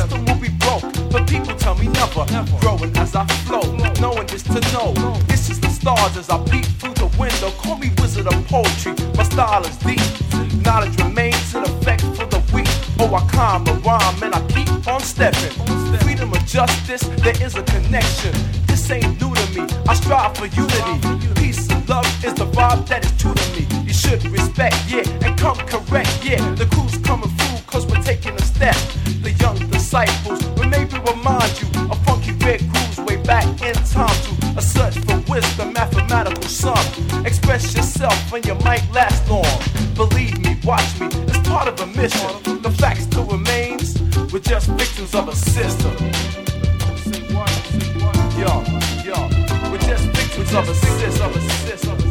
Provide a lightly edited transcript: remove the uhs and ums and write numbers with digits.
system will be broke, but people tell me never. Growing as I flow, knowing this to know. This is the stars as I peek through the window. Call me wizard of poetry, my style is deep. Knowledge remains in effect for the weak. Oh, I calm a rhyme and I keep on stepping. Freedom of justice, there is a connection. This ain't new to me, I strive for unity. Peace and love is the vibe that is true to me. You should respect, yeah, and come correct, yeah. The crew's coming through cause we're taking a step. The young disciples will maybe remind you of funky red grooves way back in time to a search for wisdom, mathematical sum. Express yourself and you might last long. Believe me, watch me, it's part of a mission. The fact still remains, we're just victims of a system. Yo, we're just victims of a system.